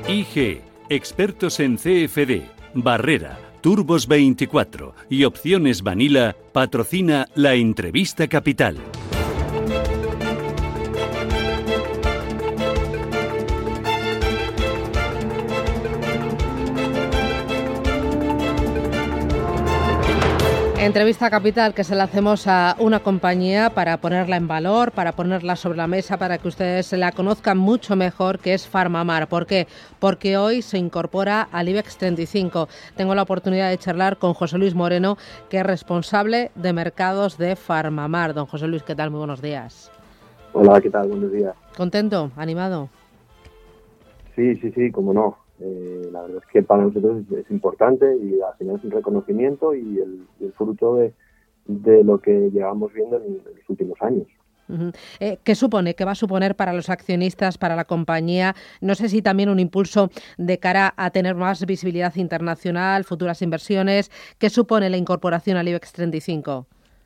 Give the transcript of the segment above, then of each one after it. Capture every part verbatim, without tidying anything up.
I G, expertos en C F D, Barrera, Turbos veinticuatro y Opciones Vanilla, patrocina la Entrevista Capital. Entrevista Capital, que se la hacemos a una compañía para ponerla en valor, para ponerla sobre la mesa, para que ustedes la conozcan mucho mejor, que es PharmaMar. ¿Por qué? Porque hoy se incorpora al IBEX treinta y cinco. Tengo la oportunidad de charlar con José Luis Moreno, que es responsable de mercados de PharmaMar. Don José Luis, ¿qué tal? Muy buenos días. Hola, ¿qué tal? Buenos días. ¿Contento? ¿Animado? Sí, sí, sí, cómo no. Eh, la verdad es que para nosotros es, es importante y al final es un reconocimiento y el, el fruto de, de lo que llevamos viendo en, en los últimos años. Uh-huh. Eh, ¿Qué supone? ¿Qué va a suponer para los accionistas, para la compañía? No sé si también un impulso de cara a tener más visibilidad internacional, futuras inversiones. ¿Qué supone la incorporación al IBEX treinta y cinco?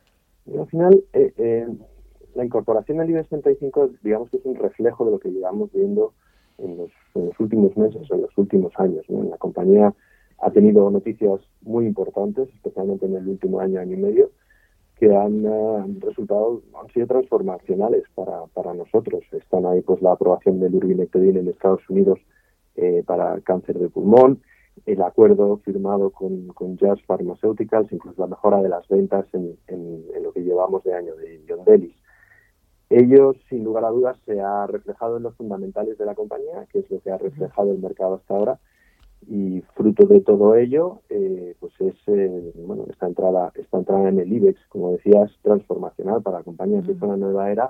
Y al final, eh, eh, la incorporación al IBEX treinta y cinco, digamos que es un reflejo de lo que llevamos viendo en los, en los últimos meses, en los últimos años, ¿no? La compañía ha tenido noticias muy importantes, especialmente en el último año, año y medio, que han uh, resultado, han sido transformacionales para, para nosotros. Están ahí pues la aprobación del Urbinectedin en Estados Unidos eh, para cáncer de pulmón, el acuerdo firmado con, con Jazz Pharmaceuticals, incluso la mejora de las ventas en, en, en lo que llevamos de año de Yondelis. Ello, sin lugar a dudas, se ha reflejado en los fundamentales de la compañía, que es lo que ha reflejado el mercado hasta ahora, y fruto de todo ello, eh, pues es eh, bueno esta entrada, esta entrada en el IBEX, como decías, transformacional para la compañía, empieza una nueva era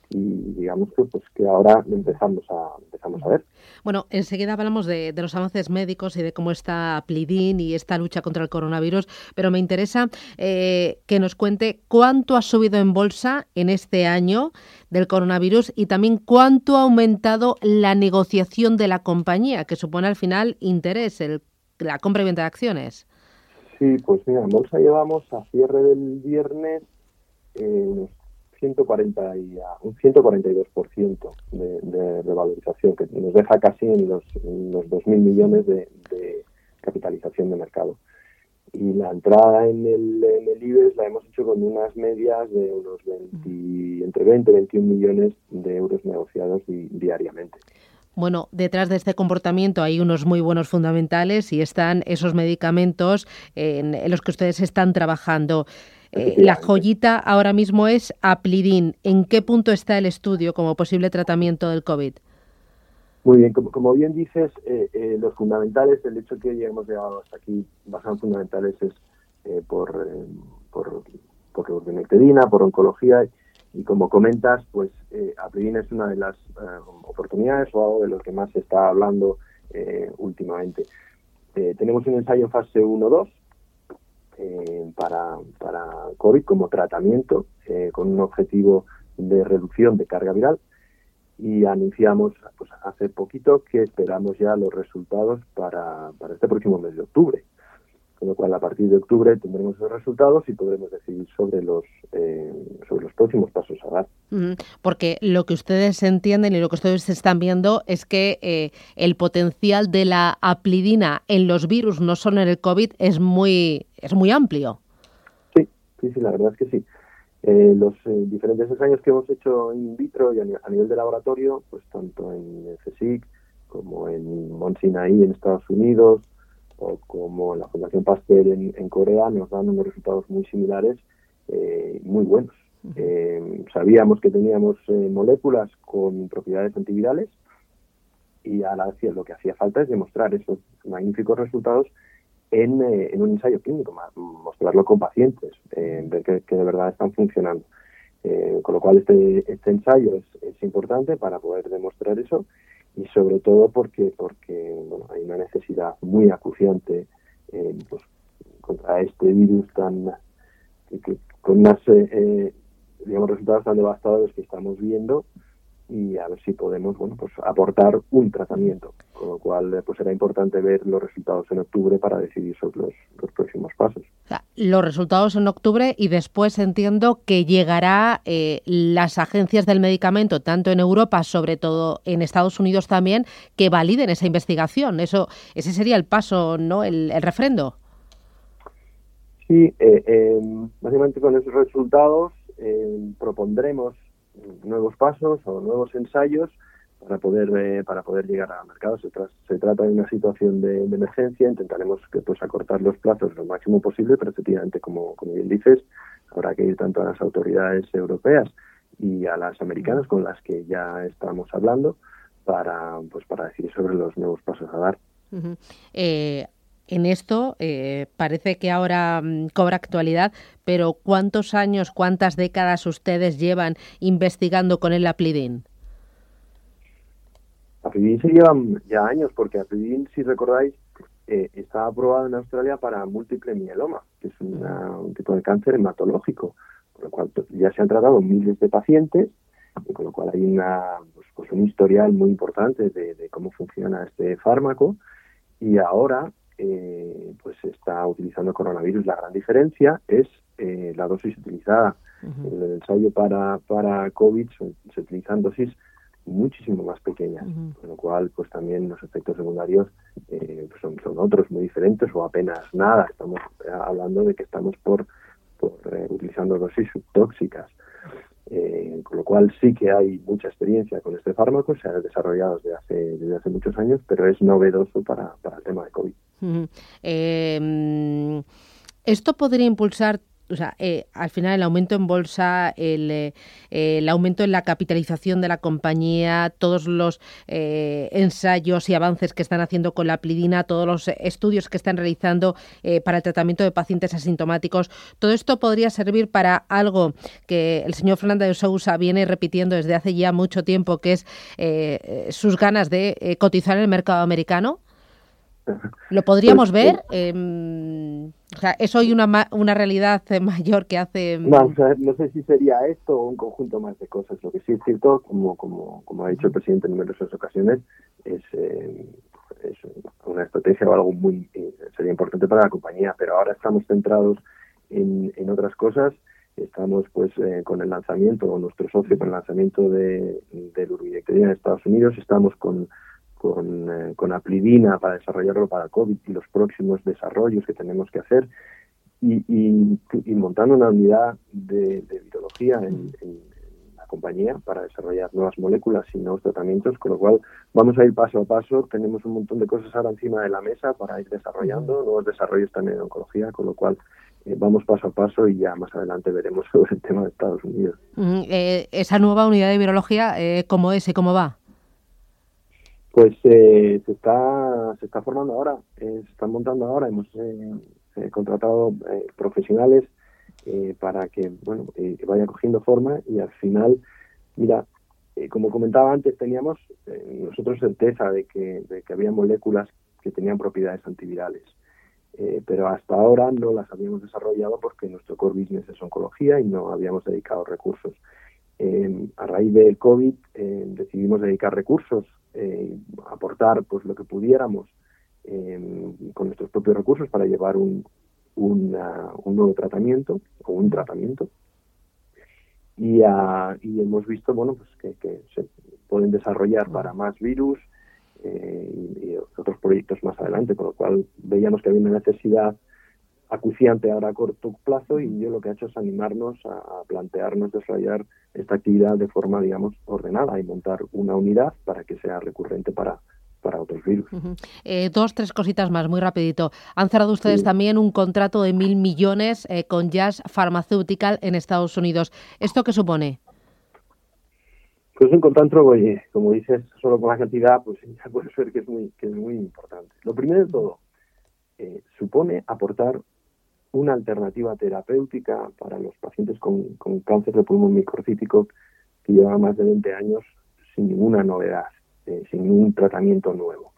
y digamos que pues que ahora empezamos a empezamos a ver. Bueno, enseguida hablamos de, de los avances médicos y de cómo está Plidin y esta lucha contra el coronavirus, pero me interesa eh, que nos cuente cuánto ha subido en bolsa en este año del coronavirus y también cuánto ha aumentado la negociación de la compañía, que supone al final interés, el, la compra y venta de acciones. Sí, pues mira, en bolsa llevamos a cierre del viernes eh, unos ciento cuarenta y, un ciento cuarenta y dos por ciento de, de revalorización, que nos deja casi en los, en los dos mil millones de, de capitalización de mercado. Y la entrada en el, en el IBEX la hemos hecho con unas medias de unos veinte, entre veinte y veintiún millones de euros negociados di, diariamente. Bueno, detrás de este comportamiento hay unos muy buenos fundamentales y están esos medicamentos en, en los que ustedes están trabajando. Eh, la joyita ahora mismo es Aplidin. ¿En qué punto está el estudio como posible tratamiento del COVID? Muy bien, como, como bien dices, eh, eh, los fundamentales, el hecho que ya hemos llegado hasta aquí, basan fundamentales es eh, por, eh, por, por urbinectedina, por oncología, y como comentas, pues eh, Aplidin es una de las eh, oportunidades o algo de lo que más se está hablando eh, últimamente. Eh, tenemos un ensayo en fase uno dos eh, para, para COVID como tratamiento, eh, con un objetivo de reducción de carga viral, y anunciamos pues hace poquito que esperamos ya los resultados para, para este próximo mes de octubre. Con lo cual, a partir de octubre tendremos esos resultados y podremos decidir sobre los eh, sobre los próximos pasos a dar. Porque lo que ustedes entienden y lo que ustedes están viendo es que eh, el potencial de la aplidina en los virus, no solo en el COVID, es muy es muy amplio. Sí, sí, sí, la verdad es que sí. Eh, los eh, diferentes ensayos que hemos hecho in vitro y a, a nivel de laboratorio, pues tanto en C S I C como en Mount Sinai en Estados Unidos, o como la Fundación Pasteur en, en Corea, nos dan unos resultados muy similares, eh, muy buenos. Uh-huh. Eh, sabíamos que teníamos eh, moléculas con propiedades antivirales y a la vez lo que hacía falta es demostrar esos magníficos resultados en, eh, en un ensayo clínico, mostrarlo con pacientes, eh, ver que, que de verdad están funcionando. Eh, con lo cual este, este ensayo es, es importante para poder demostrar eso. Y sobre todo porque porque bueno, hay una necesidad muy acuciante eh, pues, contra este virus tan que, que, con unos eh, digamos resultados tan devastadores que estamos viendo, y a ver si podemos bueno pues aportar un tratamiento con lo cual pues será importante ver los resultados en octubre para decidir sobre los, los próximos pasos. O sea, los resultados en octubre y después entiendo que llegará eh, las agencias del medicamento, tanto en Europa, sobre todo en Estados Unidos también, que validen esa investigación. Eso, ese sería el paso, ¿no? El, el refrendo. Sí, eh, eh, básicamente con esos resultados eh, propondremos nuevos pasos o nuevos ensayos para poder eh, para poder llegar al mercado. Se, tra se trata de una situación de, de emergencia. Intentaremos que pues acortar los plazos lo máximo posible, pero efectivamente, como, como bien dices, habrá que ir tanto a las autoridades europeas y a las americanas, con las que ya estamos hablando, para pues para decidir sobre los nuevos pasos a dar. Uh-huh. eh... En esto eh, parece que ahora mmm, cobra actualidad, pero ¿cuántos años, cuántas décadas ustedes llevan investigando con el Aplidin? Aplidin se llevan ya años, porque Aplidin, si recordáis, eh, está aprobado en Australia para múltiple mieloma, que es una, un tipo de cáncer hematológico, con lo cual ya se han tratado miles de pacientes, y con lo cual hay una, pues, pues un historial muy importante de, de cómo funciona este fármaco, y ahora Eh, pues se está utilizando coronavirus. La gran diferencia es eh, la dosis utilizada. Uh-huh. En el ensayo para, para COVID se, se utilizan dosis muchísimo más pequeñas, uh-huh. con lo cual pues también los efectos secundarios eh, pues son, son otros muy diferentes o apenas nada. Estamos hablando de que estamos por, por eh, utilizando dosis subtóxicas. Eh, con lo cual sí que hay mucha experiencia con este fármaco, se ha desarrollado desde hace, desde hace muchos años, pero es novedoso para, para el tema de COVID. Uh-huh. eh, ¿Esto podría impulsar, o sea, eh, al final el aumento en bolsa, el, eh, el aumento en la capitalización de la compañía, todos los eh, ensayos y avances que están haciendo con la Aplidina, todos los estudios que están realizando eh, para el tratamiento de pacientes asintomáticos, todo esto podría servir para algo que el señor Fernando de Sousa viene repitiendo desde hace ya mucho tiempo, que es eh, sus ganas de eh, cotizar en el mercado americano? ¿Lo podríamos pues, ver? Eh, eh, o sea, ¿es hoy una, una realidad mayor que hace...? Vamos a ver, no sé si sería esto o un conjunto más de cosas. Lo que sí es cierto, como, como, como ha dicho el presidente en numerosas ocasiones, es, eh, es una estrategia o algo muy eh, sería importante para la compañía, pero ahora estamos centrados en, en otras cosas. Estamos pues eh, con el lanzamiento, o nuestro socio con el lanzamiento de, de Lurbinectedina en Estados Unidos. Estamos con con, eh, con Aplidina para desarrollarlo para COVID y los próximos desarrollos que tenemos que hacer y, y, y montando una unidad de, de virología en, en, en la compañía para desarrollar nuevas moléculas y nuevos tratamientos, con lo cual vamos a ir paso a paso. Tenemos un montón de cosas ahora encima de la mesa para ir desarrollando, nuevos desarrollos también en oncología, con lo cual eh, vamos paso a paso y ya más adelante veremos sobre el tema de Estados Unidos. Mm, eh, esa nueva unidad de virología, eh, ¿cómo es y cómo va? Pues eh, se está se está formando ahora, eh, se están montando ahora. Hemos eh, eh, contratado eh, profesionales eh, para que bueno eh, vaya cogiendo forma y al final, mira, eh, como comentaba antes, teníamos eh, nosotros certeza de que, de que había moléculas que tenían propiedades antivirales, eh, pero hasta ahora no las habíamos desarrollado porque nuestro core business es oncología y no habíamos dedicado recursos. Eh, a raíz del COVID eh, decidimos dedicar recursos, eh, aportar pues lo que pudiéramos eh, con nuestros propios recursos para llevar un, una, un nuevo tratamiento o un tratamiento y, uh, y hemos visto bueno pues que, que se pueden desarrollar para más virus eh, y, y otros proyectos más adelante, con lo cual veíamos que había una necesidad acuciante ahora a corto plazo y yo lo que he hecho es animarnos a, a plantearnos desarrollar esta actividad de forma, digamos, ordenada y montar una unidad para que sea recurrente para, para otros virus. Uh-huh. eh, dos, tres cositas más, muy rapidito. Han cerrado ustedes sí. también un contrato de mil millones eh, con Jazz Pharmaceutical en Estados Unidos. ¿Esto qué supone? Pues un contrato, oye, como dices, solo con la cantidad, pues ya puede ser que es muy, que es muy importante. Lo primero de todo, eh, supone aportar una alternativa terapéutica para los pacientes con, con cáncer de pulmón microcítico que llevan más de veinte años sin ninguna novedad, eh, sin ningún tratamiento nuevo.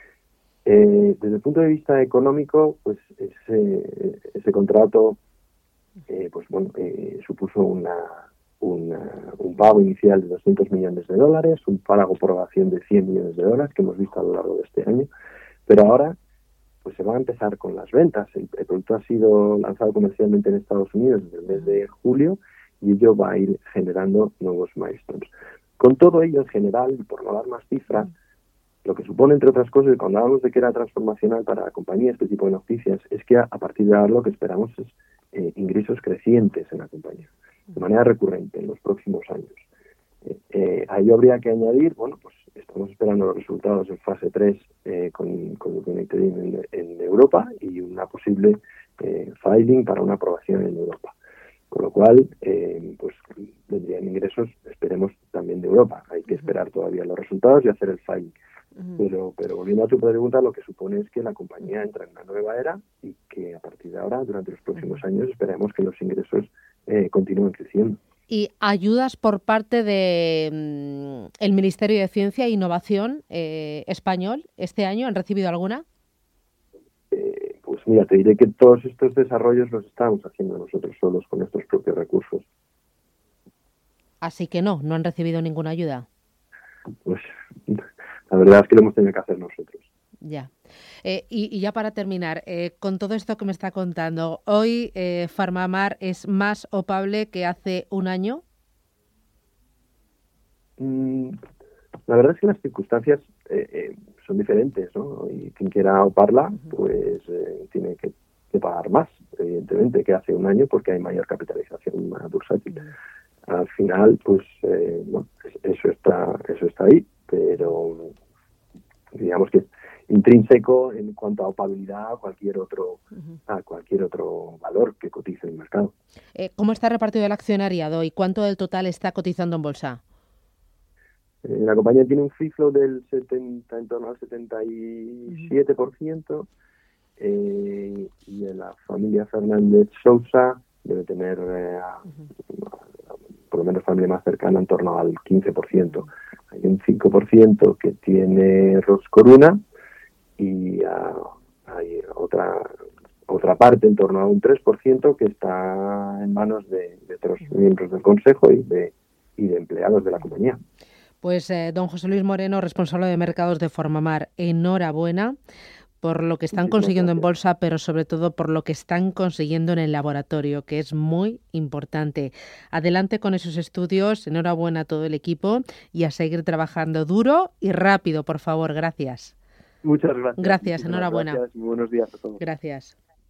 Eh, desde el punto de vista económico, pues ese, ese contrato eh, pues bueno, eh, supuso una, una, un pago inicial de doscientos millones de dólares, un pago por ovación de cien millones de dólares que hemos visto a lo largo de este año, pero ahora pues se va a empezar con las ventas. El, el producto ha sido lanzado comercialmente en Estados Unidos desde el mes de julio y ello va a ir generando nuevos milestones. Con todo ello, en general, por no dar más cifras, lo que supone, entre otras cosas, cuando hablamos de que era transformacional para la compañía este tipo de noticias, es que a, a partir de ahora lo que esperamos es eh, ingresos crecientes en la compañía, de manera recurrente en los próximos años. Eh, eh, a ello habría que añadir, bueno, pues estamos esperando los resultados en fase tres eh, con, con United en, en Europa y una posible eh, filing para una aprobación en Europa. Con lo cual, eh, pues vendrían ingresos, esperemos, también de Europa. Hay que esperar todavía los resultados y hacer el filing. Uh-huh. Pero, pero volviendo a tu pregunta, lo que supone es que la compañía entra en una nueva era y que a partir de ahora, durante los próximos uh-huh. años, esperemos que los ingresos eh, continúen creciendo. ¿Y ayudas por parte del mm, Ministerio de Ciencia e Innovación eh, español este año? ¿Han recibido alguna? Eh, pues mira, te diré que todos estos desarrollos los estamos haciendo nosotros solos con nuestros propios recursos. Así que no, no han recibido ninguna ayuda. Pues la verdad es que lo hemos tenido que hacer nosotros. Ya. Eh, y, y ya para terminar, eh, con todo esto que me está contando, ¿hoy eh, PharmaMar es más opable que hace un año? Mm, la verdad es que las circunstancias eh, eh, son diferentes, ¿no? Y quien quiera oparla, pues eh, tiene que, que pagar más, evidentemente, que hace un año, porque hay mayor capitalización bursátil. Uh-huh. Al final, pues, eh, bueno, eso está, eso está ahí, pero digamos que intrínseco en cuanto a opabilidad a cualquier otro uh-huh. a cualquier otro valor que cotice en el mercado. Eh, ¿Cómo está repartido el accionariado y cuánto del total está cotizando en bolsa? Eh, la compañía tiene un free float del setenta, en torno al setenta y siete por ciento uh-huh. eh, y de la familia Fernández Sousa debe tener eh, uh-huh. por lo menos familia más cercana en torno al quince por ciento. Uh-huh. Hay un cinco por ciento que tiene Ros Coruna y uh, hay otra otra parte en torno a un tres por ciento que está en manos de, de otros miembros del consejo y de, y de empleados de la compañía. Pues eh, don José Luis Moreno, responsable de mercados de PharmaMar, enhorabuena por lo que están consiguiendo en bolsa, pero sobre todo por lo que están consiguiendo en el laboratorio, que es muy importante. Adelante con esos estudios, enhorabuena a todo el equipo y a seguir trabajando duro y rápido, por favor. Gracias. Muchas gracias. Gracias, enhorabuena. Gracias y buenos días a todos. Gracias.